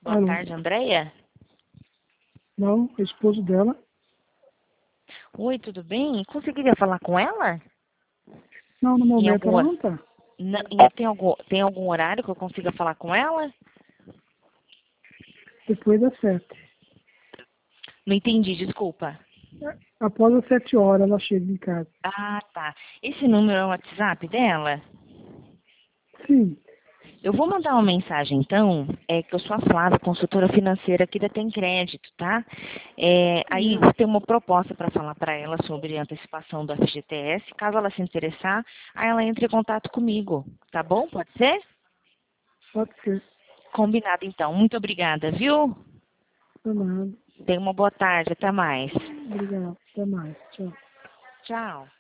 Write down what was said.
Boa Alô? tarde, Andréia. Não, é esposo dela. Oi, tudo bem? Conseguiria falar com ela? Não, no Em momento algum, ela não tá. tem algum horário que eu consiga falar com ela? Depois das 7. Não entendi, desculpa. Após as 7 horas ela chega em casa. Ah, tá. Esse número é o WhatsApp dela? Sim, Eu vou mandar uma mensagem, então, que eu sou a Flávia, consultora financeira aqui da Tem Crédito, tá? Aí eu vou ter uma proposta para falar para ela sobre a antecipação do FGTS. Caso ela se interessar, aí ela entre em contato comigo, tá bom? Pode ser? pode ser. Combinado, então. Muito obrigada, viu? Por nada. Tenha uma boa tarde. Até mais. Obrigado. Até mais. Tchau. Tchau.